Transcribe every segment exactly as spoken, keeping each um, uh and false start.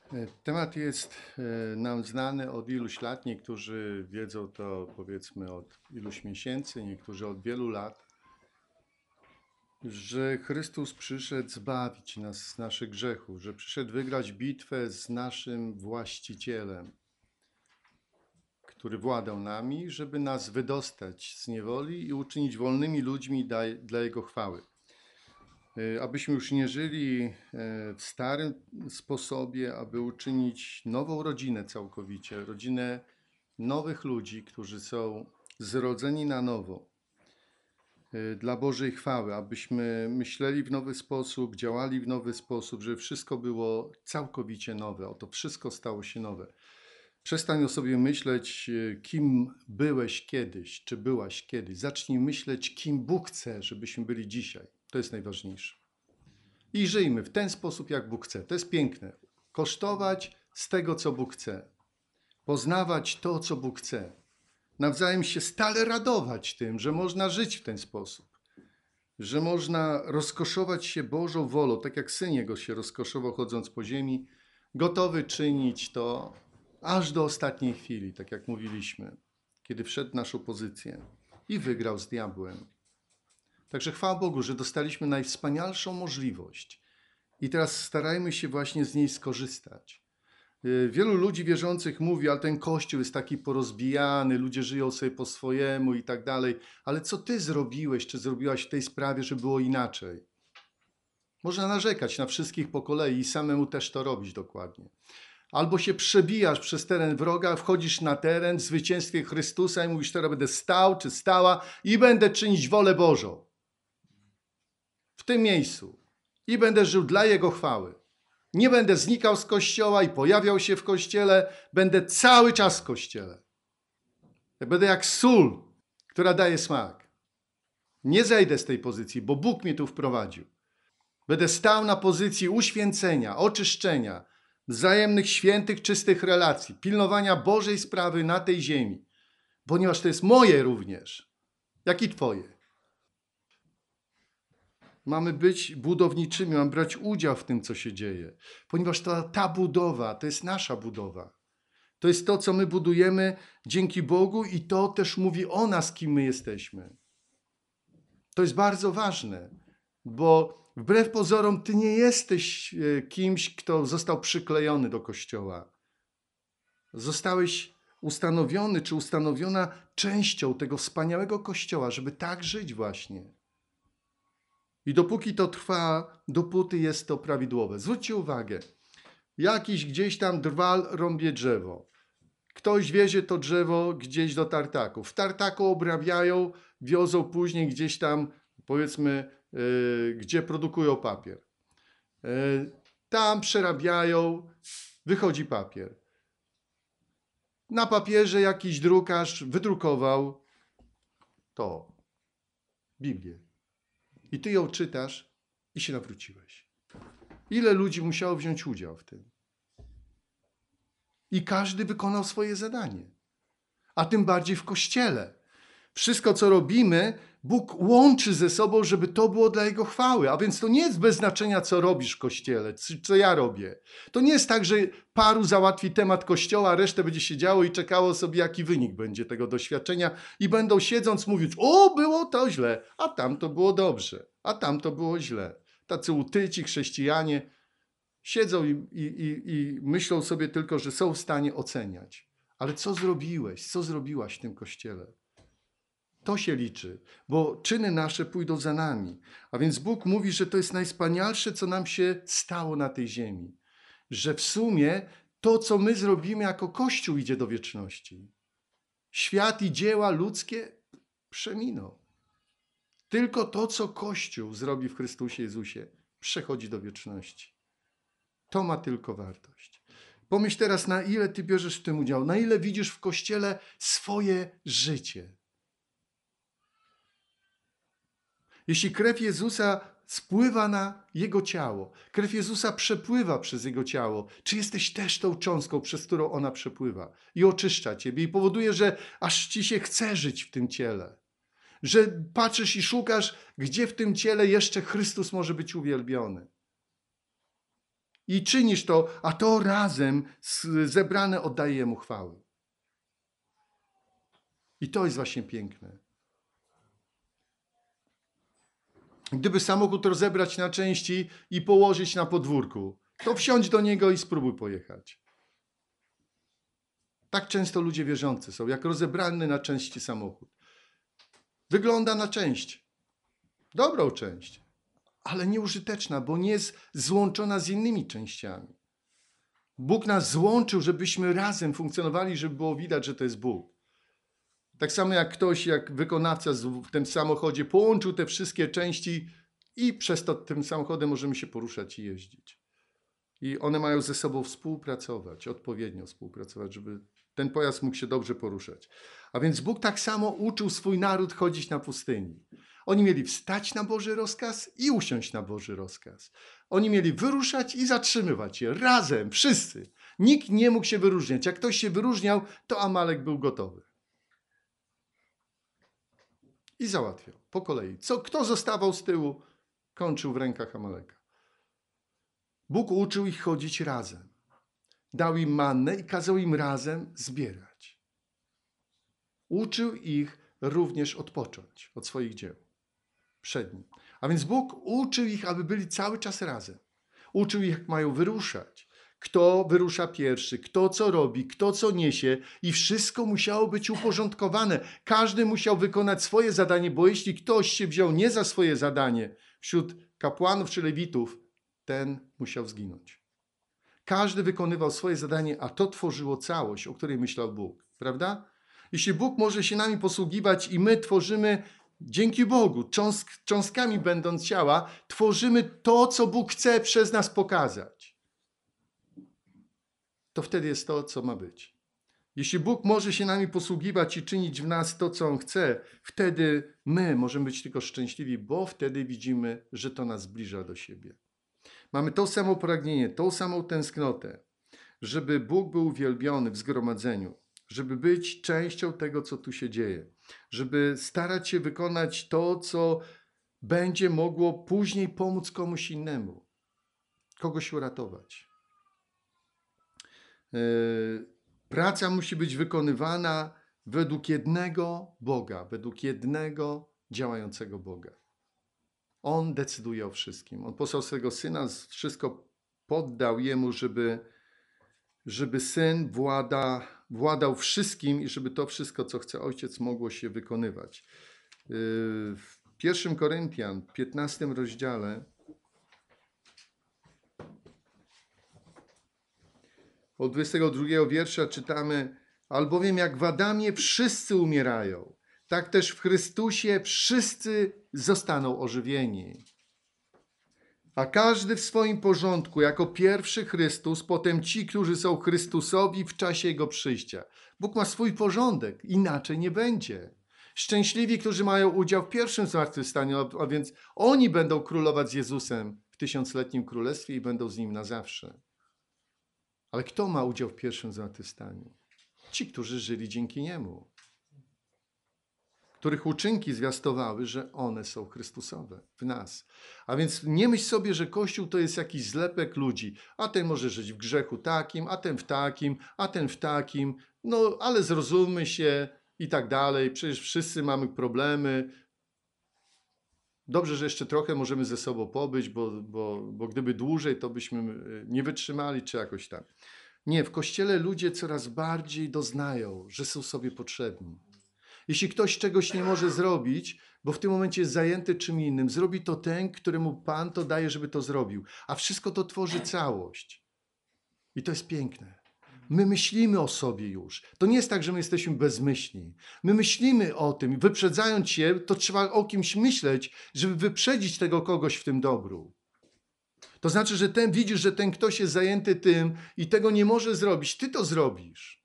Temat jest e, nam znany od iluś lat. Niektórzy wiedzą to, powiedzmy, od iluś miesięcy, niektórzy od wielu lat, że Chrystus przyszedł zbawić nas z naszych grzechów, że przyszedł wygrać bitwę z naszym właścicielem, który władał nami, żeby nas wydostać z niewoli i uczynić wolnymi ludźmi dla Jego chwały. Abyśmy już nie żyli w starym sposobie, aby uczynić nową rodzinę całkowicie, rodzinę nowych ludzi, którzy są zrodzeni na nowo dla Bożej chwały, abyśmy myśleli w nowy sposób, działali w nowy sposób, żeby wszystko było całkowicie nowe. Oto wszystko stało się nowe. Przestań o sobie myśleć, kim byłeś kiedyś, czy byłaś kiedyś. Zacznij myśleć, kim Bóg chce, żebyśmy byli dzisiaj. To jest najważniejsze. I żyjmy w ten sposób, jak Bóg chce. To jest piękne. Kosztować z tego, co Bóg chce. Poznawać to, co Bóg chce. Nawzajem się stale radować tym, że można żyć w ten sposób. Że można rozkoszować się Bożą wolą, tak jak Syn Jego się rozkoszował chodząc po ziemi, gotowy czynić to aż do ostatniej chwili, tak jak mówiliśmy, kiedy wszedł w naszą pozycję i wygrał z diabłem. Także chwała Bogu, że dostaliśmy najwspanialszą możliwość i teraz starajmy się właśnie z niej skorzystać. Wielu ludzi wierzących mówi, ale ten Kościół jest taki porozbijany, ludzie żyją sobie po swojemu i tak dalej. Ale co ty zrobiłeś, czy zrobiłaś w tej sprawie, żeby było inaczej? Można narzekać na wszystkich po kolei i samemu też to robić dokładnie. Albo się przebijasz przez teren wroga, wchodzisz na teren w zwycięstwie Chrystusa i mówisz, teraz będę stał czy stała i będę czynić wolę Bożą. W tym miejscu. I będę żył dla Jego chwały. Nie będę znikał z kościoła i pojawiał się w kościele. Będę cały czas w kościele. Będę jak sól, która daje smak. Nie zejdę z tej pozycji, bo Bóg mnie tu wprowadził. Będę stał na pozycji uświęcenia, oczyszczenia, wzajemnych świętych, czystych relacji, pilnowania Bożej sprawy na tej ziemi. Ponieważ to jest moje również, jak i twoje. Mamy być budowniczymi, mamy brać udział w tym, co się dzieje. Ponieważ ta, ta budowa, to jest nasza budowa. To jest to, co my budujemy dzięki Bogu i to też mówi o nas, kim my jesteśmy. To jest bardzo ważne, bo wbrew pozorom ty nie jesteś kimś, kto został przyklejony do Kościoła. Zostałeś ustanowiony czy ustanowiona częścią tego wspaniałego Kościoła, żeby tak żyć właśnie. I dopóki to trwa, dopóty jest to prawidłowe. Zwróćcie uwagę, jakiś gdzieś tam drwal rąbie drzewo. Ktoś wiezie to drzewo gdzieś do tartaku. W tartaku obrabiają, wiozą później gdzieś tam, powiedzmy, yy, gdzie produkują papier. Yy, tam przerabiają, wychodzi papier. Na papierze jakiś drukarz wydrukował to, Biblię. I ty ją czytasz i się nawróciłeś. Ile ludzi musiało wziąć udział w tym? I każdy wykonał swoje zadanie. A tym bardziej w Kościele. Wszystko, co robimy, Bóg łączy ze sobą, żeby to było dla Jego chwały. A więc to nie jest bez znaczenia, co robisz w Kościele, co ja robię. To nie jest tak, że paru załatwi temat Kościoła, a resztę będzie siedziało i czekało sobie, jaki wynik będzie tego doświadczenia i będą siedząc mówić, o, było to źle, a tam to było dobrze, a tam to było źle. Tacy utyci chrześcijanie siedzą i, i, i, i myślą sobie tylko, że są w stanie oceniać. Ale co zrobiłeś, co zrobiłaś w tym Kościele? To się liczy, bo czyny nasze pójdą za nami. A więc Bóg mówi, że to jest najwspanialsze, co nam się stało na tej ziemi. Że w sumie to, co my zrobimy jako Kościół, idzie do wieczności. Świat i dzieła ludzkie przeminą. Tylko to, co Kościół zrobi w Chrystusie Jezusie, przechodzi do wieczności. To ma tylko wartość. Pomyśl teraz, na ile ty bierzesz w tym udział, na ile widzisz w Kościele swoje życie. Jeśli krew Jezusa spływa na Jego ciało, krew Jezusa przepływa przez Jego ciało, czy jesteś też tą cząstką, przez którą ona przepływa i oczyszcza ciebie i powoduje, że aż ci się chce żyć w tym ciele. Że patrzysz i szukasz, gdzie w tym ciele jeszcze Chrystus może być uwielbiony. i czynisz to, a to razem zebrane oddaje Jemu chwały. I to jest właśnie piękne. Gdyby samochód rozebrać na części i położyć na podwórku, to wsiądź do niego i spróbuj pojechać. Tak często ludzie wierzący są, jak rozebrany na części samochód. Wygląda na część. Dobrą część, ale nieużyteczna, bo nie jest złączona z innymi częściami. Bóg nas złączył, żebyśmy razem funkcjonowali, żeby było widać, że to jest Bóg. Tak samo jak ktoś, jak wykonawca w tym samochodzie połączył te wszystkie części i przez to tym samochodem możemy się poruszać i jeździć. I one mają ze sobą współpracować, odpowiednio współpracować, żeby ten pojazd mógł się dobrze poruszać. A więc Bóg tak samo uczył swój naród chodzić na pustyni. Oni mieli wstać na Boży rozkaz i usiąść na Boży rozkaz. Oni mieli wyruszać i zatrzymywać się razem, wszyscy. Nikt nie mógł się wyróżniać. Jak ktoś się wyróżniał, to Amalek był gotowy. I załatwiał po kolei. Co, kto zostawał z tyłu, kończył w rękach Amaleka. Bóg uczył ich chodzić razem. Dał im mannę i kazał im razem zbierać. Uczył ich również odpocząć od swoich dzieł przed Nim. A więc Bóg uczył ich, aby byli cały czas razem. Uczył ich, jak mają wyruszać. Kto wyrusza pierwszy, kto co robi, kto co niesie i wszystko musiało być uporządkowane. Każdy musiał wykonać swoje zadanie, bo jeśli ktoś się wziął nie za swoje zadanie wśród kapłanów czy lewitów, ten musiał zginąć. Każdy wykonywał swoje zadanie, a to tworzyło całość, o której myślał Bóg. Prawda? Jeśli Bóg może się nami posługiwać i my tworzymy, dzięki Bogu, cząst, cząstkami będąc ciała, tworzymy to, co Bóg chce przez nas pokazać. To wtedy jest to, co ma być. Jeśli Bóg może się nami posługiwać i czynić w nas to, co On chce, wtedy my możemy być tylko szczęśliwi, bo wtedy widzimy, że to nas zbliża do siebie. Mamy to samo pragnienie, tą samą tęsknotę, żeby Bóg był uwielbiony w zgromadzeniu, żeby być częścią tego, co tu się dzieje, żeby starać się wykonać to, co będzie mogło później pomóc komuś innemu, kogoś uratować. Praca musi być wykonywana według jednego Boga, według jednego działającego Boga. On decyduje o wszystkim. On posłał swego Syna, wszystko poddał Jemu, żeby, żeby Syn włada, władał wszystkim i żeby to wszystko, co chce Ojciec, mogło się wykonywać. W pierwszym Koryntian, piętnastym rozdziale, od dwudziestego drugiego wiersza czytamy: albowiem jak w Adamie wszyscy umierają, tak też w Chrystusie wszyscy zostaną ożywieni. A każdy w swoim porządku, jako pierwszy Chrystus, potem ci, którzy są Chrystusowi w czasie Jego przyjścia. Bóg ma swój porządek, inaczej nie będzie. Szczęśliwi, którzy mają udział w pierwszym zmartwychwstaniu, a więc oni będą królować z Jezusem w tysiącletnim królestwie i będą z Nim na zawsze. Ale kto ma udział w pierwszym zmartwychwstaniu? Ci, którzy żyli dzięki Niemu, których uczynki zwiastowały, że one są Chrystusowe w nas. A więc nie myśl sobie, że Kościół to jest jakiś zlepek ludzi. A ten może żyć w grzechu takim, a ten w takim, a ten w takim. No, ale zrozummy się i tak dalej. Przecież wszyscy mamy problemy. Dobrze, że jeszcze trochę możemy ze sobą pobyć, bo, bo, bo gdyby dłużej, to byśmy nie wytrzymali, czy jakoś tak. Nie, w Kościele ludzie coraz bardziej doznają, że są sobie potrzebni. Jeśli ktoś czegoś nie może zrobić, bo w tym momencie jest zajęty czym innym, zrobi to ten, któremu Pan to daje, żeby to zrobił. A wszystko to tworzy całość. I to jest piękne. My myślimy o sobie już. To nie jest tak, że my jesteśmy bezmyślni. My myślimy o tym. Wyprzedzając się, to trzeba o kimś myśleć, żeby wyprzedzić tego kogoś w tym dobru. To znaczy, że ten widzisz, że ten ktoś jest zajęty tym i tego nie może zrobić. Ty to zrobisz.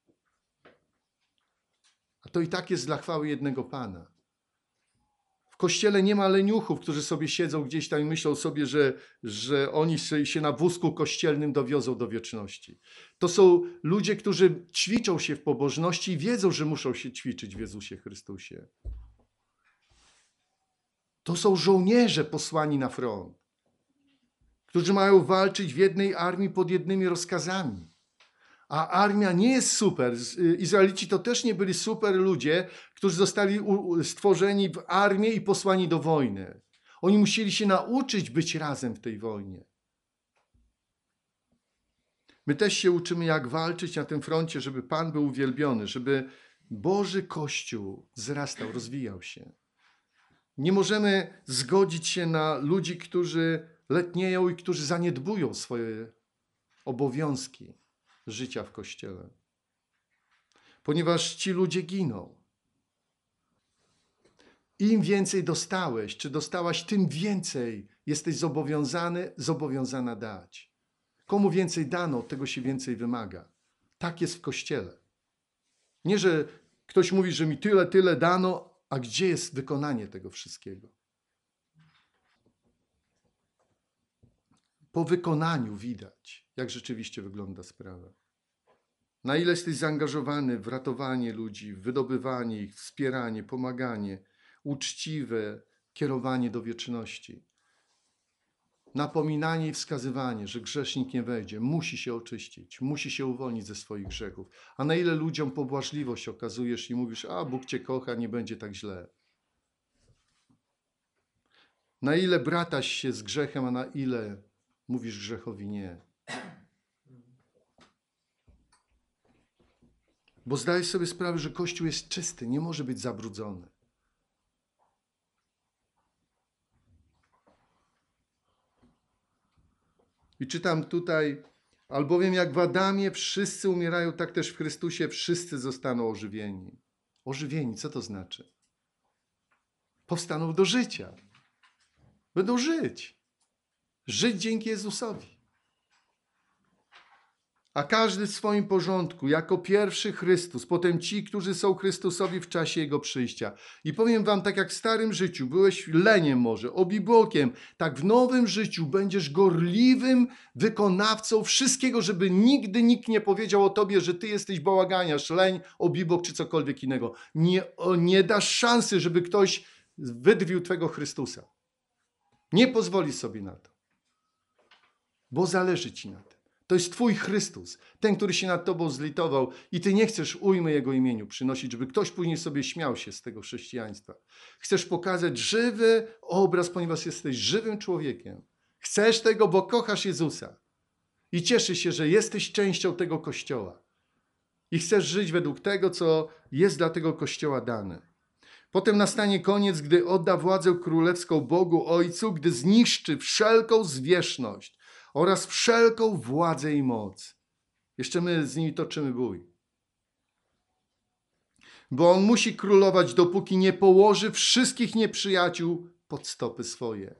A to i tak jest dla chwały jednego Pana. W Kościele nie ma leniuchów, którzy sobie siedzą gdzieś tam i myślą sobie, że, że oni się na wózku kościelnym dowiozą do wieczności. To są ludzie, którzy ćwiczą się w pobożności i wiedzą, że muszą się ćwiczyć w Jezusie Chrystusie. To są żołnierze posłani na front, którzy mają walczyć w jednej armii pod jednymi rozkazami. A armia nie jest super. Izraelici to też nie byli super ludzie, którzy zostali stworzeni w armię i posłani do wojny. Oni musieli się nauczyć być razem w tej wojnie. My też się uczymy, jak walczyć na tym froncie, żeby Pan był uwielbiony, żeby Boży Kościół wzrastał, rozwijał się. Nie możemy zgodzić się na ludzi, którzy letnieją i którzy zaniedbują swoje obowiązki życia w Kościele. Ponieważ ci ludzie giną. Im więcej dostałeś, czy dostałaś, tym więcej jesteś zobowiązany, zobowiązana dać. Komu więcej dano, tego się więcej wymaga. Tak jest w Kościele. Nie, że ktoś mówi, że mi tyle, tyle dano, a gdzie jest wykonanie tego wszystkiego? Po wykonaniu widać, jak rzeczywiście wygląda sprawa. Na ile jesteś zaangażowany w ratowanie ludzi, w wydobywanie ich, wspieranie, pomaganie, uczciwe kierowanie do wieczności. Napominanie i wskazywanie, że grzesznik nie wejdzie, musi się oczyścić, musi się uwolnić ze swoich grzechów. A na ile ludziom pobłażliwość okazujesz i mówisz, a Bóg cię kocha, nie będzie tak źle. Na ile brataś się z grzechem, a na ile mówisz grzechowi nie. Bo zdajesz sobie sprawę, że Kościół jest czysty, nie może być zabrudzony. I czytam tutaj, albowiem jak w Adamie wszyscy umierają, tak też w Chrystusie wszyscy zostaną ożywieni. Ożywieni, co to znaczy? Powstaną do życia. Będą żyć. Żyć dzięki Jezusowi. A każdy w swoim porządku, jako pierwszy Chrystus, potem ci, którzy są Chrystusowi w czasie Jego przyjścia. I powiem wam, tak jak w starym życiu byłeś leniem może, obibokiem, tak w nowym życiu będziesz gorliwym wykonawcą wszystkiego, żeby nigdy nikt nie powiedział o tobie, że ty jesteś bałaganiarz, leń, obibok czy cokolwiek innego. Nie, o, nie dasz szansy, żeby ktoś wydwił twego Chrystusa. Nie pozwoli sobie na to. Bo zależy ci na tym. To jest twój Chrystus, ten, który się nad tobą zlitował i ty nie chcesz ujmy Jego imieniu przynosić, żeby ktoś później sobie śmiał się z tego chrześcijaństwa. Chcesz pokazać żywy obraz, ponieważ jesteś żywym człowiekiem. Chcesz tego, bo kochasz Jezusa i cieszysz się, że jesteś częścią tego Kościoła i chcesz żyć według tego, co jest dla tego Kościoła dane. Potem nastanie koniec, gdy odda władzę królewską Bogu Ojcu, gdy zniszczy wszelką zwierzchność oraz wszelką władzę i moc. Jeszcze my z nimi toczymy bój. Bo on musi królować, dopóki nie położy wszystkich nieprzyjaciół pod stopy swoje.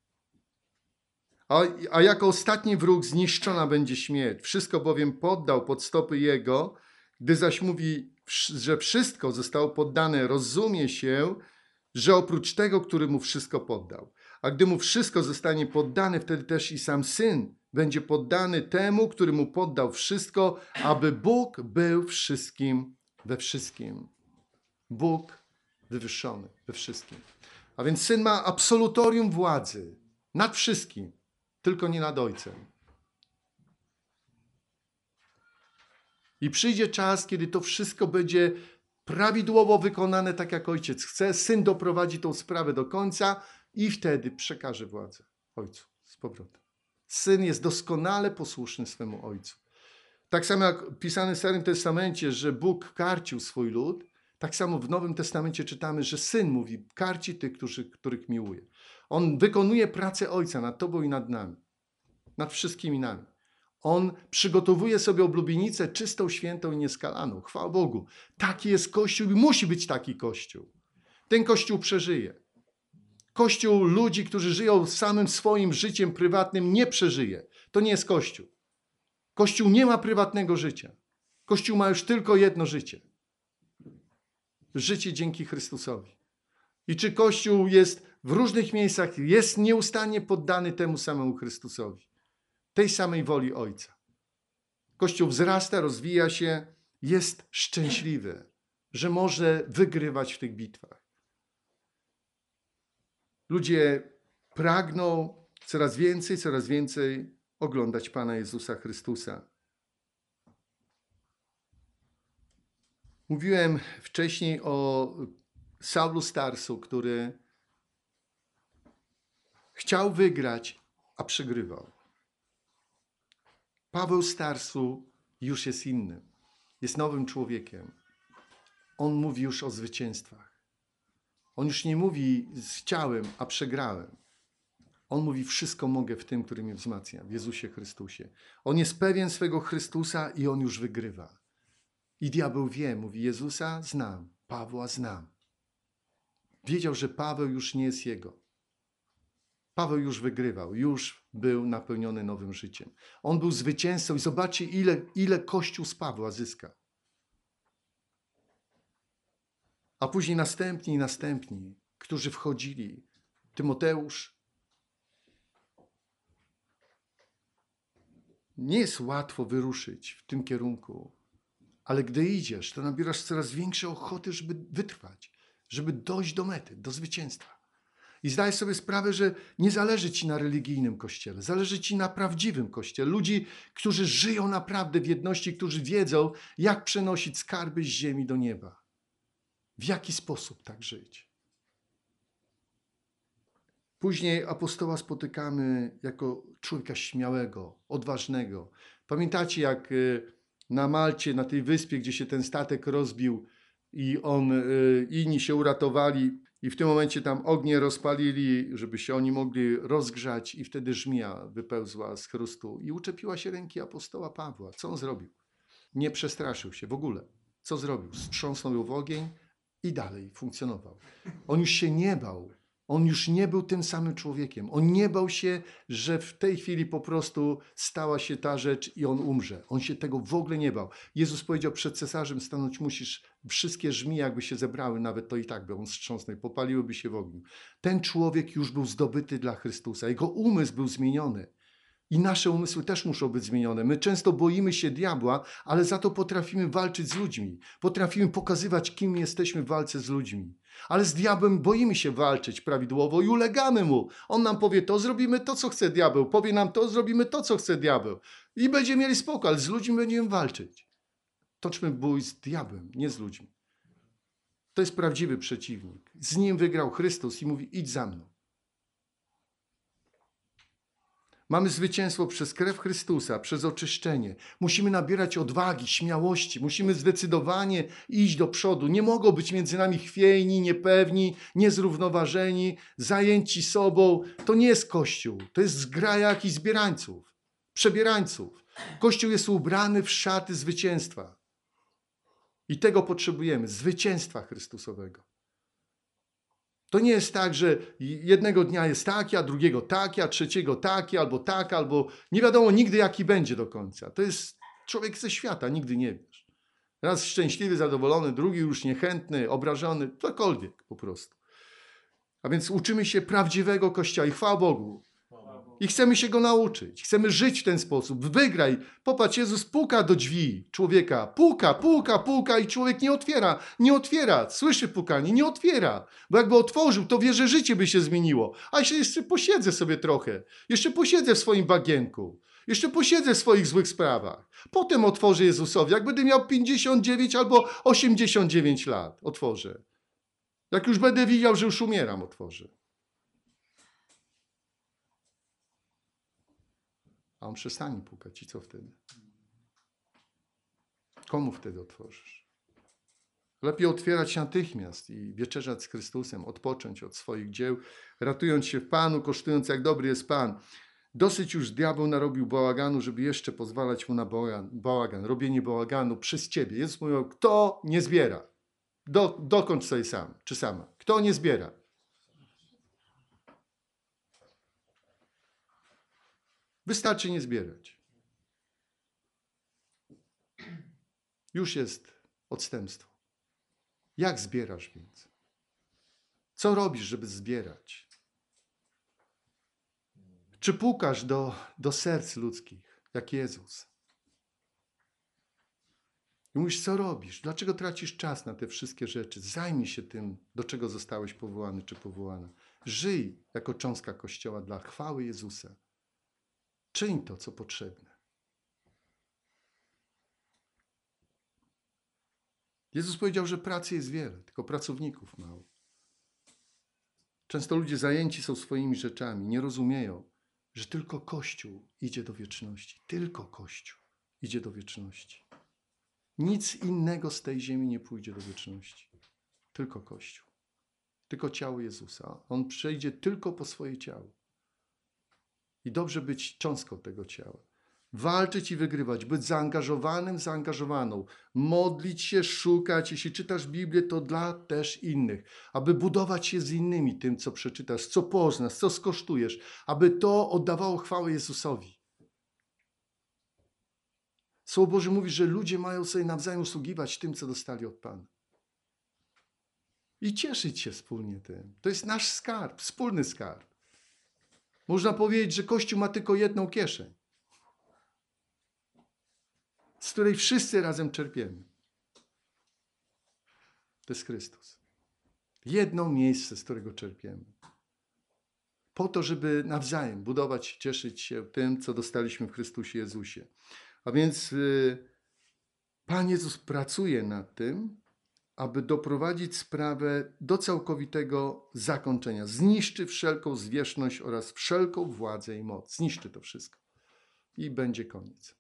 A, a jako ostatni wróg zniszczona będzie śmierć. Wszystko bowiem poddał pod stopy jego, gdy zaś mówi, że wszystko zostało poddane, rozumie się, że oprócz tego, który mu wszystko poddał. A gdy mu wszystko zostanie poddane, wtedy też i sam Syn będzie poddany temu, który mu poddał wszystko, aby Bóg był wszystkim we wszystkim. Bóg wywyższony we wszystkim. A więc Syn ma absolutorium władzy nad wszystkim, tylko nie nad Ojcem. I przyjdzie czas, kiedy to wszystko będzie prawidłowo wykonane tak, jak Ojciec chce. Syn doprowadzi tą sprawę do końca i wtedy przekaże władzę Ojcu z powrotem. Syn jest doskonale posłuszny swemu Ojcu. Tak samo jak pisane w Starym Testamencie, że Bóg karcił swój lud, tak samo w Nowym Testamencie czytamy, że Syn mówi, karci tych, którzy, których miłuje. On wykonuje pracę Ojca nad tobą i nad nami. Nad wszystkimi nami. On przygotowuje sobie oblubienicę czystą, świętą i nieskalaną. Chwała Bogu. Taki jest Kościół i musi być taki Kościół. Ten Kościół przeżyje. Kościół ludzi, którzy żyją samym swoim życiem prywatnym, nie przeżyje. To nie jest Kościół. Kościół nie ma prywatnego życia. Kościół ma już tylko jedno życie. Życie dzięki Chrystusowi. I czy Kościół jest w różnych miejscach, jest nieustannie poddany temu samemu Chrystusowi. Tej samej woli Ojca. Kościół wzrasta, rozwija się, jest szczęśliwy, że może wygrywać w tych bitwach. Ludzie pragną coraz więcej, coraz więcej oglądać Pana Jezusa Chrystusa. Mówiłem wcześniej o Saulu Starsu, który chciał wygrać, a przegrywał. Paweł Starsu już jest inny. Jest nowym człowiekiem. On mówi już o zwycięstwach. On już nie mówi chciałem, a przegrałem. On mówi wszystko mogę w tym, który mnie wzmacnia, w Jezusie Chrystusie. On jest pewien swego Chrystusa i on już wygrywa. I diabeł wie, mówi Jezusa znam, Pawła znam. Wiedział, że Paweł już nie jest jego. Paweł już wygrywał, już był napełniony nowym życiem. On był zwycięzcą i zobaczcie, ile, ile Kościół z Pawła zyskał. A później następni i następni, którzy wchodzili. Tymoteusz. Nie jest łatwo wyruszyć w tym kierunku, ale gdy idziesz, to nabierasz coraz większej ochoty, żeby wytrwać, żeby dojść do mety, do zwycięstwa. I zdaj sobie sprawę, że nie zależy ci na religijnym kościele, zależy ci na prawdziwym kościele. Ludzi, którzy żyją naprawdę w jedności, którzy wiedzą, jak przenosić skarby z ziemi do nieba. W jaki sposób tak żyć. Później apostoła spotykamy jako człowieka śmiałego, odważnego. Pamiętacie, jak na Malcie, na tej wyspie, gdzie się ten statek rozbił i on, inni się uratowali i w tym momencie tam ognie rozpalili, żeby się oni mogli rozgrzać i wtedy żmija wypełzła z chrustu i uczepiła się ręki apostoła Pawła. Co on zrobił? Nie przestraszył się w ogóle. Co zrobił? Strząsnął ją w ogień i dalej funkcjonował. On już się nie bał. On już nie był tym samym człowiekiem. On nie bał się, że w tej chwili po prostu stała się ta rzecz i on umrze. On się tego w ogóle nie bał. Jezus powiedział, przed cesarzem stanąć musisz, wszystkie żmije jakby się zebrały, nawet to i tak by on strząsnął, popaliłyby się w ogniu. Ten człowiek już był zdobyty dla Chrystusa. Jego umysł był zmieniony. I nasze umysły też muszą być zmienione. My często boimy się diabła, ale za to potrafimy walczyć z ludźmi. Potrafimy pokazywać, kim jesteśmy w walce z ludźmi. Ale z diabłem boimy się walczyć prawidłowo i ulegamy mu. On nam powie to, zrobimy to, co chce diabeł. Powie nam to, zrobimy to, co chce diabeł. I będziemy mieli spokój, ale z ludźmi będziemy walczyć. Toczmy bój z diabłem, nie z ludźmi. To jest prawdziwy przeciwnik. Z nim wygrał Chrystus i mówi, idź za mną. Mamy zwycięstwo przez krew Chrystusa, przez oczyszczenie. Musimy nabierać odwagi, śmiałości. Musimy zdecydowanie iść do przodu. Nie mogą być między nami chwiejni, niepewni, niezrównoważeni, zajęci sobą. To nie jest Kościół. To jest zgraja jakichś zbierańców, przebierańców. Kościół jest ubrany w szaty zwycięstwa. I tego potrzebujemy. Zwycięstwa Chrystusowego. To nie jest tak, że jednego dnia jest taki, a drugiego taki, a trzeciego taki, albo tak, albo nie wiadomo nigdy jaki będzie do końca. To jest człowiek ze świata, nigdy nie wiesz. Raz szczęśliwy, zadowolony, drugi już niechętny, obrażony, cokolwiek po prostu. A więc uczymy się prawdziwego Kościoła i chwała Bogu. I chcemy się go nauczyć. Chcemy żyć w ten sposób. Wygraj. Popatrz, Jezus puka do drzwi człowieka. Puka, puka, puka i człowiek nie otwiera. Nie otwiera. Słyszy pukanie, nie otwiera. Bo jakby otworzył, to wie, że życie by się zmieniło. A jeszcze, jeszcze posiedzę sobie trochę. Jeszcze posiedzę w swoim bagienku. Jeszcze posiedzę w swoich złych sprawach. Potem otworzę Jezusowi. Jak będę miał pięćdziesiąt dziewięć albo osiemdziesiąt dziewięć lat, otworzę. Jak już będę widział, że już umieram, otworzę. A on przestanie pukać i co wtedy? Komu wtedy otworzysz? Lepiej otwierać natychmiast i wieczerzać z Chrystusem, odpocząć od swoich dzieł, ratując się w Panu, kosztując jak dobry jest Pan. Dosyć już diabeł narobił bałaganu, żeby jeszcze pozwalać mu na bałagan, bałagan robienie bałaganu przez ciebie. Jezus mówił, kto nie zbiera, do, dokończ sobie sam, czy sama. Kto nie zbiera? Wystarczy nie zbierać. Już jest odstępstwo. Jak zbierasz więc? Co robisz, żeby zbierać? Czy pukasz do, do serc ludzkich, jak Jezus? I mówisz, co robisz? Dlaczego tracisz czas na te wszystkie rzeczy? Zajmij się tym, do czego zostałeś powołany czy powołana. Żyj jako cząstka Kościoła dla chwały Jezusa. Czyń to, co potrzebne. Jezus powiedział, że pracy jest wiele, tylko pracowników mało. Często ludzie zajęci są swoimi rzeczami, nie rozumieją, że tylko Kościół idzie do wieczności. Tylko Kościół idzie do wieczności. Nic innego z tej ziemi nie pójdzie do wieczności. Tylko Kościół. Tylko ciało Jezusa. On przejdzie tylko po swoje ciało. I dobrze być cząstką tego ciała. Walczyć i wygrywać, być zaangażowanym, zaangażowaną, modlić się, szukać. Jeśli czytasz Biblię, to dla też innych, aby budować się z innymi tym, co przeczytasz, co poznasz, co skosztujesz, aby to oddawało chwałę Jezusowi. Słowo Boże mówi, że ludzie mają sobie nawzajem usługiwać tym, co dostali od Pana. I cieszyć się wspólnie tym. To jest nasz skarb, wspólny skarb. Można powiedzieć, że Kościół ma tylko jedną kieszeń, z której wszyscy razem czerpiemy. To jest Chrystus. Jedno miejsce, z którego czerpiemy. Po to, żeby nawzajem budować, cieszyć się tym, co dostaliśmy w Chrystusie Jezusie. A więc yy, Pan Jezus pracuje nad tym, aby doprowadzić sprawę do całkowitego zakończenia. Zniszczy wszelką zwierzchność oraz wszelką władzę i moc. Zniszczy to wszystko. I będzie koniec.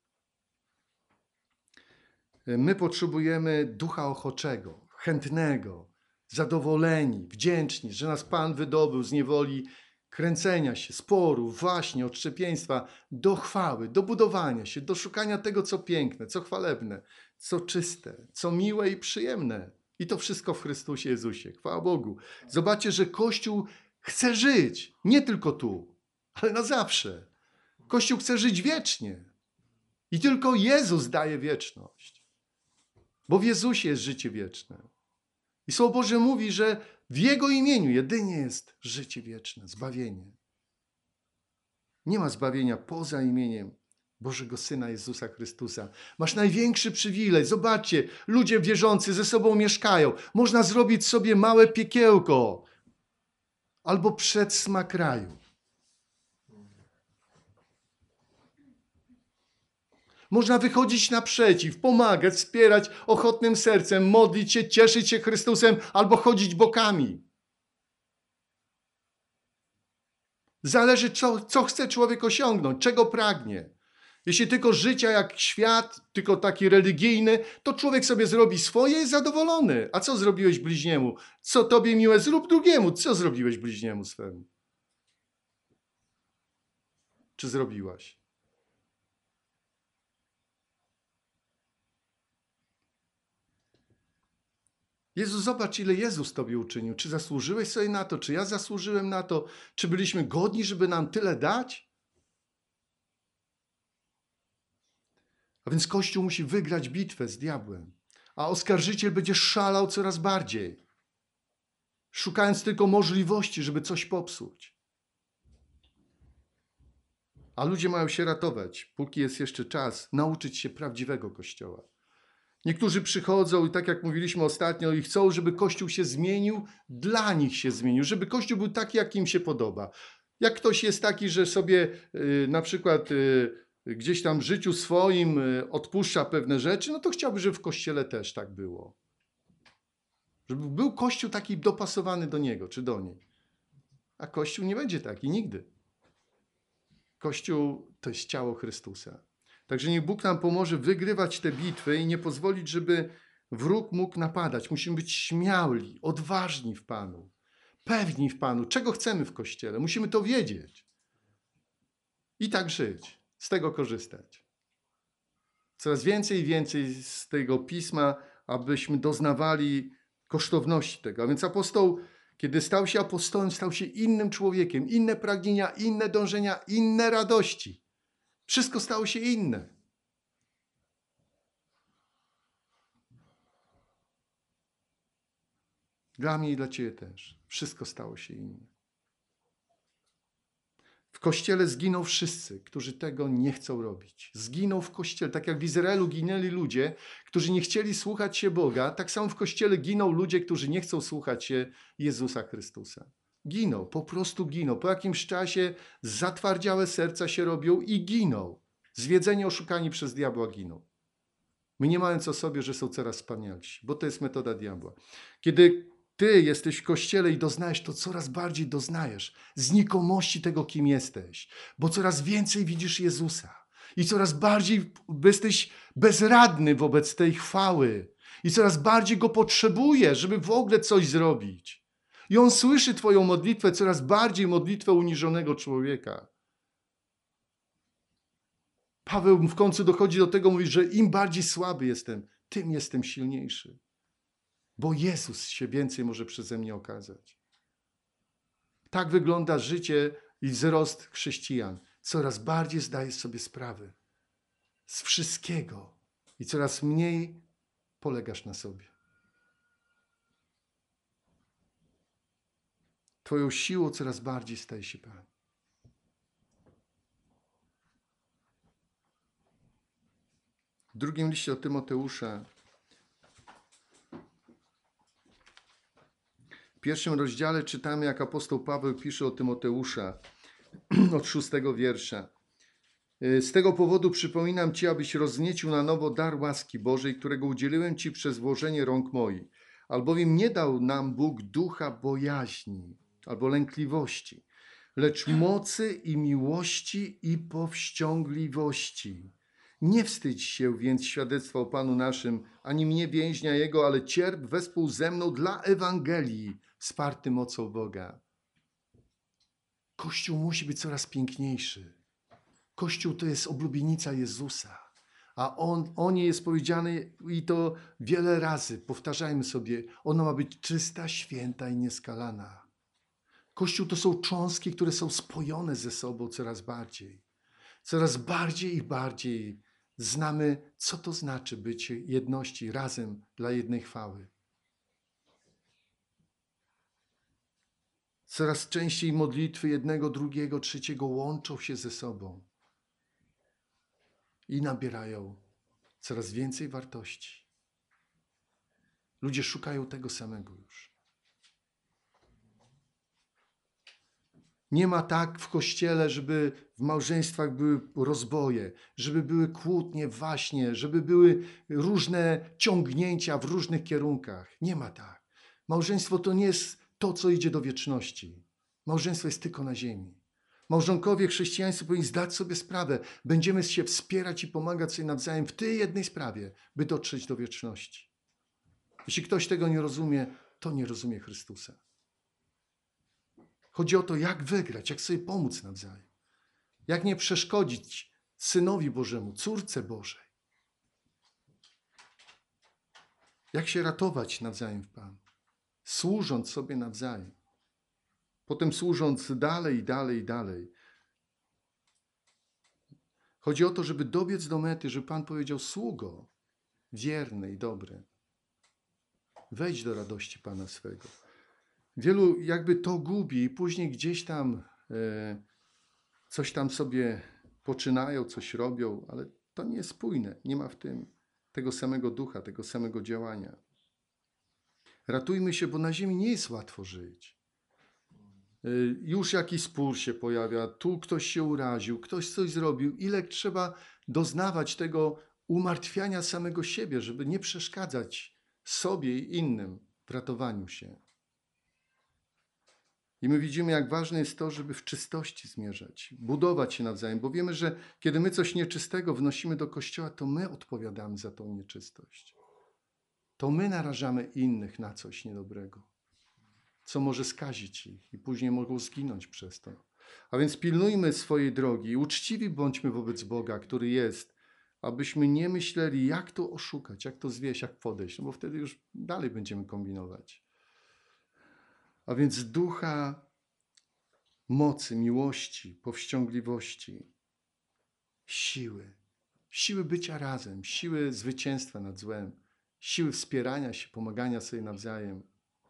My potrzebujemy ducha ochoczego, chętnego, zadowoleni, wdzięczni, że nas Pan wydobył z niewoli kręcenia się, sporów, właśnie, odszczepieństwa, do chwały, do budowania się, do szukania tego, co piękne, co chwalebne, co czyste, co miłe i przyjemne. I to wszystko w Chrystusie Jezusie. Chwała Bogu. Zobaczcie, że Kościół chce żyć, nie tylko tu, ale na zawsze. Kościół chce żyć wiecznie. I tylko Jezus daje wieczność. Bo w Jezusie jest życie wieczne. I Słowo Boże mówi, że w Jego imieniu jedynie jest życie wieczne, zbawienie. Nie ma zbawienia poza imieniem Bożego Syna Jezusa Chrystusa. Masz największy przywilej. Zobaczcie, ludzie wierzący ze sobą mieszkają. Można zrobić sobie małe piekiełko albo przedsmak raju. Można wychodzić naprzeciw, pomagać, wspierać ochotnym sercem, modlić się, cieszyć się Chrystusem albo chodzić bokami. Zależy, co, co chce człowiek osiągnąć, czego pragnie. Jeśli tylko życia jak świat, tylko taki religijny, to człowiek sobie zrobi swoje i jest zadowolony. A co zrobiłeś bliźniemu? Co tobie miłe, zrób drugiemu. Co zrobiłeś bliźniemu swemu? Czy zrobiłaś? Jezus, zobacz, ile Jezus tobie uczynił. Czy zasłużyłeś sobie na to? Czy ja zasłużyłem na to? Czy byliśmy godni, żeby nam tyle dać? A więc Kościół musi wygrać bitwę z diabłem. A oskarżyciel będzie szalał coraz bardziej, szukając tylko możliwości, żeby coś popsuć. A ludzie mają się ratować, póki jest jeszcze czas, nauczyć się prawdziwego Kościoła. Niektórzy przychodzą i tak jak mówiliśmy ostatnio i chcą, żeby Kościół się zmienił, dla nich się zmienił, żeby Kościół był taki, jak im się podoba. Jak ktoś jest taki, że sobie yy, na przykład yy, gdzieś tam w życiu swoim yy, odpuszcza pewne rzeczy, no to chciałby, żeby w Kościele też tak było. Żeby był Kościół taki dopasowany do niego czy do niej. A Kościół nie będzie taki nigdy. Kościół to jest ciało Chrystusa. Także niech Bóg nam pomoże wygrywać te bitwy i nie pozwolić, żeby wróg mógł napadać. Musimy być śmiali, odważni w Panu, pewni w Panu, czego chcemy w Kościele. Musimy to wiedzieć i tak żyć, z tego korzystać. Coraz więcej i więcej z tego Pisma, abyśmy doznawali kosztowności tego. A więc apostoł, kiedy stał się apostołem, stał się innym człowiekiem, inne pragnienia, inne dążenia, inne radości. Wszystko stało się inne. Dla mnie i dla Ciebie też. Wszystko stało się inne. W Kościele zginą wszyscy, którzy tego nie chcą robić. Zginą w Kościele, tak jak w Izraelu ginęli ludzie, którzy nie chcieli słuchać się Boga, tak samo w Kościele giną ludzie, którzy nie chcą słuchać się Jezusa Chrystusa. Giną, po prostu giną. Po jakimś czasie zatwardziałe serca się robią i giną. Zwiedzeni, oszukani przez diabła giną. Mniemając o sobie, że są coraz wspanialsi, bo to jest metoda diabła. Kiedy ty jesteś w Kościele i doznajesz, to coraz bardziej doznajesz znikomości tego, kim jesteś, bo coraz więcej widzisz Jezusa i coraz bardziej jesteś bezradny wobec tej chwały i coraz bardziej Go potrzebujesz, żeby w ogóle coś zrobić. I On słyszy twoją modlitwę, coraz bardziej modlitwę uniżonego człowieka. Paweł w końcu dochodzi do tego, mówi, że im bardziej słaby jestem, tym jestem silniejszy. Bo Jezus się więcej może przeze mnie okazać. Tak wygląda życie i wzrost chrześcijan. Coraz bardziej zdajesz sobie sprawę z wszystkiego i coraz mniej polegasz na sobie. Twoją siłą coraz bardziej staje się Pan. W drugim liście do Tymoteusza, w pierwszym rozdziale czytamy, jak apostoł Paweł pisze o Tymoteusza od szóstego wiersza. Z tego powodu przypominam Ci, abyś rozniecił na nowo dar łaski Bożej, którego udzieliłem Ci przez włożenie rąk moich. Albowiem nie dał nam Bóg ducha bojaźni albo lękliwości, lecz mocy i miłości i powściągliwości. Nie wstydź się więc świadectwa o Panu naszym, ani mnie więźnia Jego, ale cierp wespół ze mną dla Ewangelii, wsparty mocą Boga. Kościół musi być coraz piękniejszy. Kościół to jest oblubienica Jezusa, a on, o niej jest powiedziane i to wiele razy, powtarzajmy sobie, ona ma być czysta, święta i nieskalana. Kościół to są cząstki, które są spojone ze sobą coraz bardziej. Coraz bardziej i bardziej znamy, co to znaczy być jedności razem dla jednej chwały. Coraz częściej modlitwy jednego, drugiego, trzeciego łączą się ze sobą i nabierają coraz więcej wartości. Ludzie szukają tego samego już. Nie ma tak w Kościele, żeby w małżeństwach były rozboje, żeby były kłótnie, waśnie, żeby były różne ciągnięcia w różnych kierunkach. Nie ma tak. Małżeństwo to nie jest to, co idzie do wieczności. Małżeństwo jest tylko na ziemi. Małżonkowie chrześcijańscy powinni zdać sobie sprawę. Będziemy się wspierać i pomagać sobie nawzajem w tej jednej sprawie, by dotrzeć do wieczności. Jeśli ktoś tego nie rozumie, to nie rozumie Chrystusa. Chodzi o to, jak wygrać, jak sobie pomóc nawzajem. Jak nie przeszkodzić Synowi Bożemu, córce Bożej. Jak się ratować nawzajem w Panu. Służąc sobie nawzajem. Potem służąc dalej, i dalej, i dalej. Chodzi o to, żeby dobiec do mety, żeby Pan powiedział: sługo, wierny i dobry. Wejdź do radości Pana swego. Wielu jakby to gubi i później gdzieś tam e, coś tam sobie poczynają, coś robią, ale to nie jest spójne. Nie ma w tym tego samego ducha, tego samego działania. Ratujmy się, bo na ziemi nie jest łatwo żyć. E, już jakiś spór się pojawia, tu ktoś się uraził, ktoś coś zrobił. Ile trzeba doznawać tego umartwiania samego siebie, żeby nie przeszkadzać sobie i innym w ratowaniu się. I my widzimy, jak ważne jest to, żeby w czystości zmierzać, budować się nawzajem, bo wiemy, że kiedy my coś nieczystego wnosimy do Kościoła, to my odpowiadamy za tą nieczystość. To my narażamy innych na coś niedobrego, co może skazić ich i później mogą zginąć przez to. A więc pilnujmy swojej drogi i uczciwi bądźmy wobec Boga, który jest, abyśmy nie myśleli, jak to oszukać, jak to zwieść, jak podejść, no bo wtedy już dalej będziemy kombinować. A więc ducha mocy, miłości, powściągliwości, siły. Siły bycia razem, siły zwycięstwa nad złem, siły wspierania się, pomagania sobie nawzajem.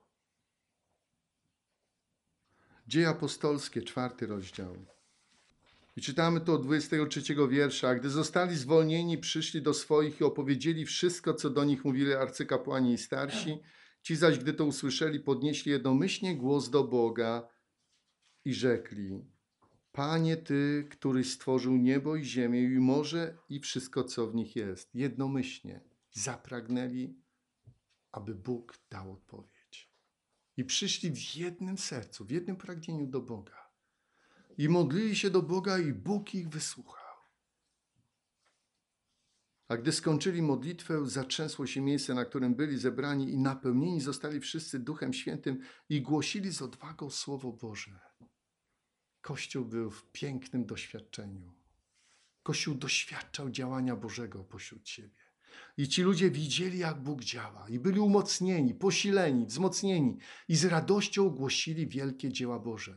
Dzieje apostolskie, czwarty rozdział. I czytamy to od dwudziestego trzeciego wiersza. A gdy zostali zwolnieni, przyszli do swoich i opowiedzieli wszystko, co do nich mówili arcykapłani i starsi. Ci zaś, gdy to usłyszeli, podnieśli jednomyślnie głos do Boga, i rzekli: Panie, Ty, któryś stworzył niebo i ziemię i morze i wszystko, co w nich jest. Jednomyślnie zapragnęli, aby Bóg dał odpowiedź. I przyszli w jednym sercu, w jednym pragnieniu do Boga. I modlili się do Boga i Bóg ich wysłuchał. A gdy skończyli modlitwę, zatrzęsło się miejsce, na którym byli zebrani i napełnieni zostali wszyscy Duchem Świętym i głosili z odwagą Słowo Boże. Kościół był w pięknym doświadczeniu. Kościół doświadczał działania Bożego pośród siebie. I ci ludzie widzieli, jak Bóg działa i byli umocnieni, posileni, wzmocnieni i z radością głosili wielkie dzieła Boże.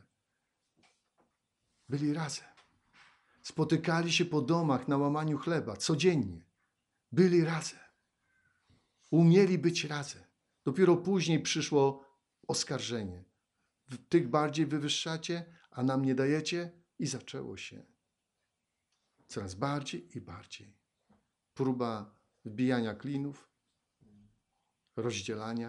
Byli razem. Spotykali się po domach na łamaniu chleba codziennie. Byli razem. Umieli być razem. Dopiero później przyszło oskarżenie. Tych bardziej wywyższacie, a nam nie dajecie, i zaczęło się. Coraz bardziej i bardziej. Próba wbijania klinów, rozdzielania.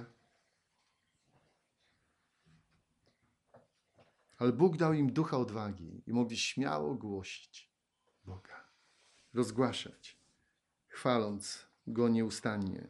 Ale Bóg dał im ducha odwagi i mogli śmiało głosić Boga, rozgłaszać, chwaląc Go nieustannie.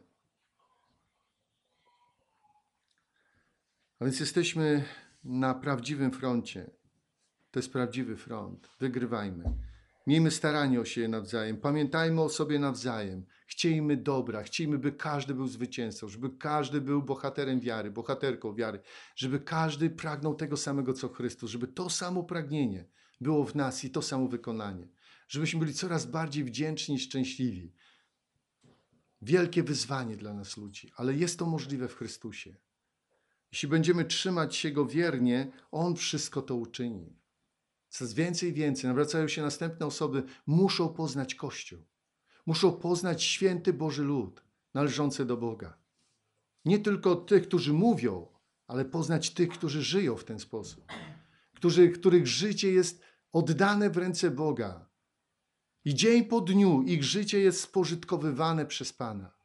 A więc jesteśmy na prawdziwym froncie. To jest prawdziwy front. Wygrywajmy. Miejmy staranie o siebie nawzajem. Pamiętajmy o sobie nawzajem. Chciejmy dobra. Chciejmy, by każdy był zwycięzcą. Żeby każdy był bohaterem wiary, bohaterką wiary. Żeby każdy pragnął tego samego, co Chrystus. Żeby to samo pragnienie było w nas i to samo wykonanie. Żebyśmy byli coraz bardziej wdzięczni i szczęśliwi. Wielkie wyzwanie dla nas ludzi, ale jest to możliwe w Chrystusie. Jeśli będziemy trzymać się Go wiernie, On wszystko to uczyni. Coraz więcej i więcej nawracają się następne osoby, muszą poznać Kościół. Muszą poznać święty Boży lud, należący do Boga. Nie tylko tych, którzy mówią, ale poznać tych, którzy żyją w ten sposób. Którzy, których życie jest oddane w ręce Boga. I dzień po dniu ich życie jest spożytkowywane przez Pana.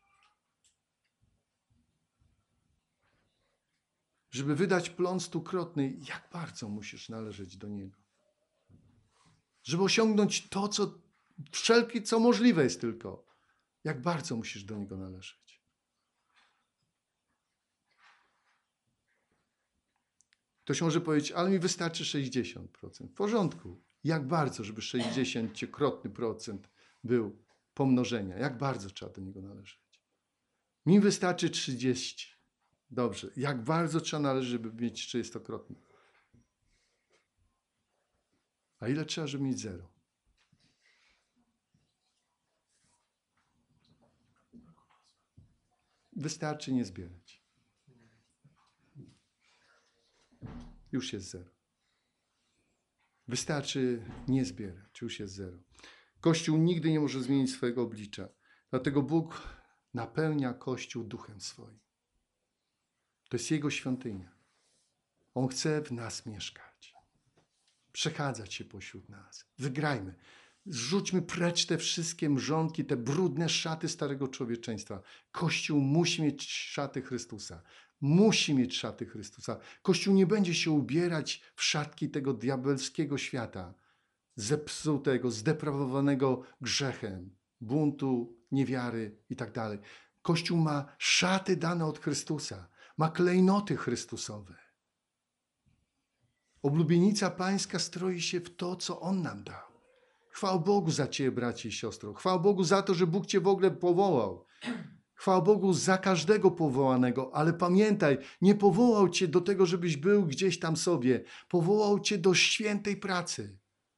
Żeby wydać plon stukrotny, jak bardzo musisz należeć do Niego. Żeby osiągnąć to, co wszelkie, co możliwe jest tylko. Jak bardzo musisz do Niego należeć. Ktoś może powiedzieć, ale mi wystarczy sześćdziesiąt procent. W porządku. Jak bardzo, żeby sześćdziesięciokrotny procent był pomnożenia. Jak bardzo trzeba do Niego należeć. Mi wystarczy trzydzieści. Dobrze. Jak bardzo trzeba należeć, żeby mieć trzydziestokrotny. A ile trzeba, żeby mieć zero? Wystarczy nie zbierać. Już jest zero. Wystarczy nie zbierać. Już jest zero. Kościół nigdy nie może zmienić swojego oblicza. Dlatego Bóg napełnia Kościół duchem swoim. To jest Jego świątynia. On chce w nas mieszkać. Przechadzać się pośród nas. Wygrajmy. Zrzućmy precz te wszystkie mrzonki, te brudne szaty starego człowieczeństwa. Kościół musi mieć szaty Chrystusa. Musi mieć szaty Chrystusa. Kościół nie będzie się ubierać w szatki tego diabelskiego świata, zepsutego, zdeprawowanego grzechem, buntu, niewiary i tak dalej. Kościół ma szaty dane od Chrystusa. Ma klejnoty Chrystusowe. Oblubienica Pańska stroi się w to, co On nam dał. Chwała Bogu za Ciebie, bracie i siostro. Chwała Bogu za to, że Bóg Cię w ogóle powołał. Chwała Bogu za każdego powołanego, ale pamiętaj, nie powołał Cię do tego, żebyś był gdzieś tam sobie. Powołał Cię do świętej pracy.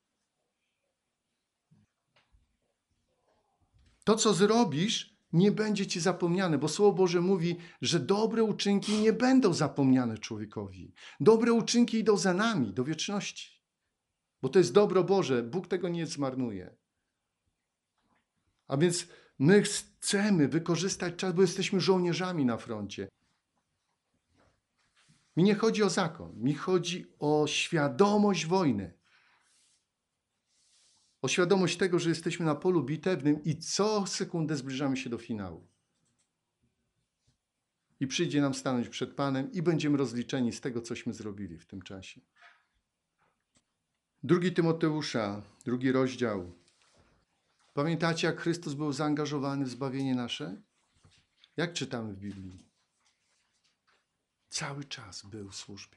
To, co zrobisz, nie będzie Ci zapomniane, bo Słowo Boże mówi, że dobre uczynki nie będą zapomniane człowiekowi. Dobre uczynki idą za nami do wieczności. Bo to jest dobro Boże. Bóg tego nie zmarnuje. A więc my chcemy wykorzystać czas, bo jesteśmy żołnierzami na froncie. Mi nie chodzi o zakon. Mi chodzi o świadomość wojny. O świadomość tego, że jesteśmy na polu bitewnym i co sekundę zbliżamy się do finału. I przyjdzie nam stanąć przed Panem i będziemy rozliczeni z tego, cośmy zrobili w tym czasie. Drugi Tymoteusza, drugi rozdział. Pamiętacie, jak Chrystus był zaangażowany w zbawienie nasze? Jak czytamy w Biblii? Cały czas był w służbie.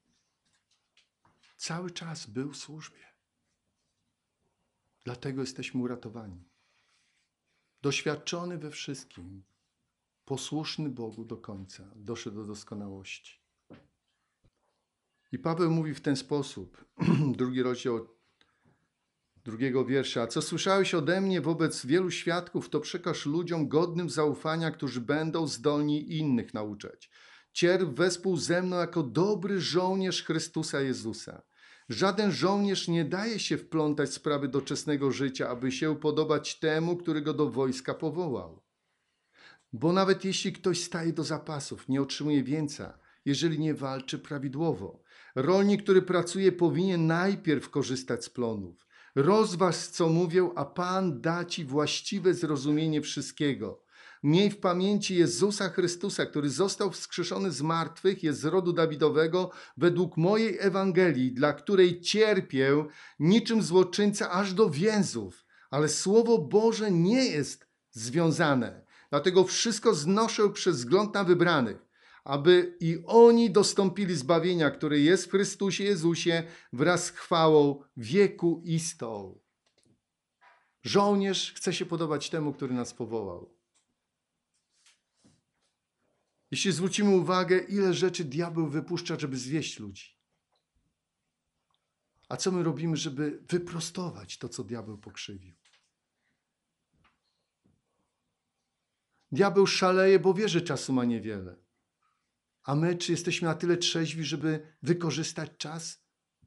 Cały czas był w służbie. Dlatego jesteśmy uratowani. Doświadczony we wszystkim, posłuszny Bogu do końca, doszedł do doskonałości. I Paweł mówi w ten sposób, drugi rozdział drugiego wiersza. A co słyszałeś ode mnie wobec wielu świadków, to przekaż ludziom godnym zaufania, którzy będą zdolni innych nauczać. Cierp wespół ze mną jako dobry żołnierz Chrystusa Jezusa. Żaden żołnierz nie daje się wplątać w sprawy doczesnego życia, aby się upodobać temu, który go do wojska powołał. Bo nawet jeśli ktoś staje do zapasów, nie otrzymuje wieńca, jeżeli nie walczy prawidłowo. Rolnik, który pracuje, powinien najpierw korzystać z plonów. Rozważ, co mówię, a Pan da ci właściwe zrozumienie wszystkiego. Miej w pamięci Jezusa Chrystusa, który został wskrzeszony z martwych, jest z rodu Dawidowego, według mojej Ewangelii, dla której cierpię niczym złoczyńca aż do więzów. Ale Słowo Boże nie jest związane. Dlatego wszystko znoszę przez wzgląd na wybranych, aby i oni dostąpili zbawienia, które jest w Chrystusie Jezusie wraz z chwałą wieku istą. Żołnierz chce się podobać temu, który nas powołał. Jeśli zwrócimy uwagę, ile rzeczy diabeł wypuszcza, żeby zwieść ludzi. A co my robimy, żeby wyprostować to, co diabeł pokrzywił? Diabeł szaleje, bo wie, że czasu ma niewiele. A my, czy jesteśmy na tyle trzeźwi, żeby wykorzystać czas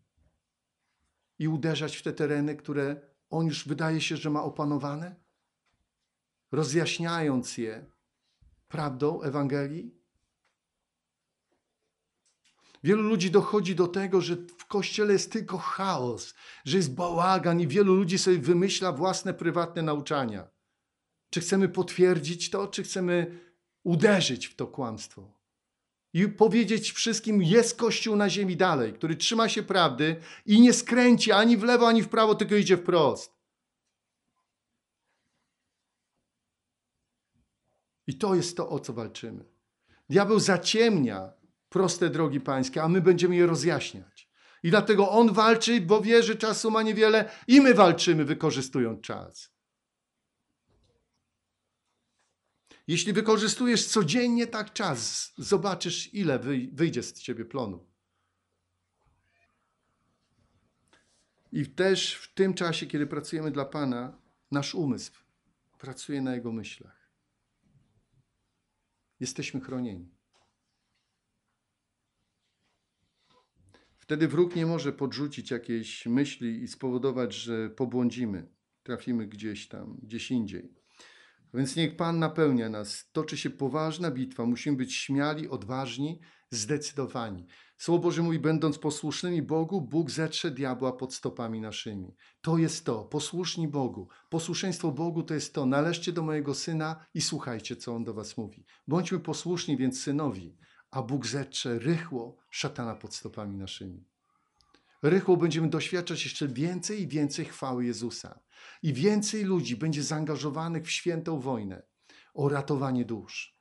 i uderzać w te tereny, które on już wydaje się, że ma opanowane? Rozjaśniając je prawdą Ewangelii? Wielu ludzi dochodzi do tego, że w Kościele jest tylko chaos, że jest bałagan i wielu ludzi sobie wymyśla własne, prywatne nauczania. Czy chcemy potwierdzić to, czy chcemy uderzyć w to kłamstwo? I powiedzieć wszystkim, jest Kościół na ziemi dalej, który trzyma się prawdy i nie skręci ani w lewo, ani w prawo, tylko idzie wprost. I to jest to, o co walczymy. Diabeł zaciemnia proste drogi pańskie, a my będziemy je rozjaśniać. I dlatego on walczy, bo wie, że czasu ma niewiele i my walczymy, wykorzystując czas. Jeśli wykorzystujesz codziennie tak czas, zobaczysz, ile wyjdzie z ciebie plonu. I też w tym czasie, kiedy pracujemy dla Pana, nasz umysł pracuje na Jego myślach. Jesteśmy chronieni. Wtedy wróg nie może podrzucić jakiejś myśli i spowodować, że pobłądzimy, trafimy gdzieś tam, gdzieś indziej. Więc niech Pan napełnia nas. Toczy się poważna bitwa. Musimy być śmiali, odważni, zdecydowani. Słowo Boże mówi, będąc posłusznymi Bogu, Bóg zetrze diabła pod stopami naszymi. To jest to, posłuszni Bogu. Posłuszeństwo Bogu to jest to, należcie do mojego Syna i słuchajcie, co On do was mówi. Bądźmy posłuszni więc Synowi, a Bóg zetrze rychło szatana pod stopami naszymi. Rychło będziemy doświadczać jeszcze więcej i więcej chwały Jezusa. I więcej ludzi będzie zaangażowanych w świętą wojnę o ratowanie dusz.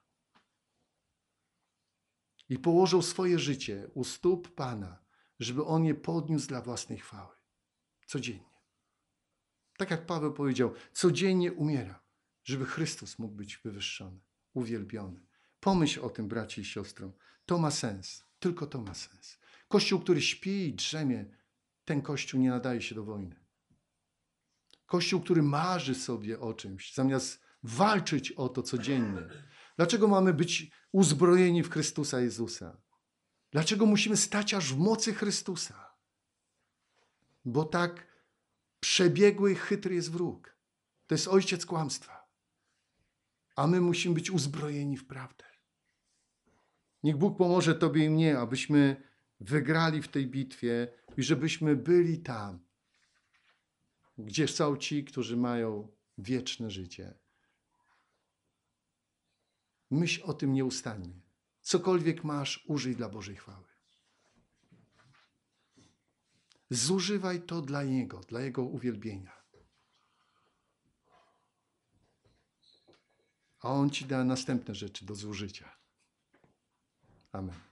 I położą swoje życie u stóp Pana, żeby On je podniósł dla własnej chwały. Codziennie. Tak jak Paweł powiedział, codziennie umiera, żeby Chrystus mógł być wywyższony, uwielbiony. Pomyśl o tym, braci i siostro. To ma sens. Tylko to ma sens. Kościół, który śpi i drzemie, ten Kościół nie nadaje się do wojny. Kościół, który marzy sobie o czymś, zamiast walczyć o to codziennie. Dlaczego mamy być uzbrojeni w Chrystusa Jezusa? Dlaczego musimy stać aż w mocy Chrystusa? Bo tak przebiegły i chytry jest wróg. To jest ojciec kłamstwa. A my musimy być uzbrojeni w prawdę. Niech Bóg pomoże Tobie i mnie, abyśmy wygrali w tej bitwie i żebyśmy byli tam, gdzie są ci, którzy mają wieczne życie. Myśl o tym nieustannie. Cokolwiek masz, użyj dla Bożej chwały. Zużywaj to dla Niego, dla Jego uwielbienia. A On ci da następne rzeczy do zużycia. Amen.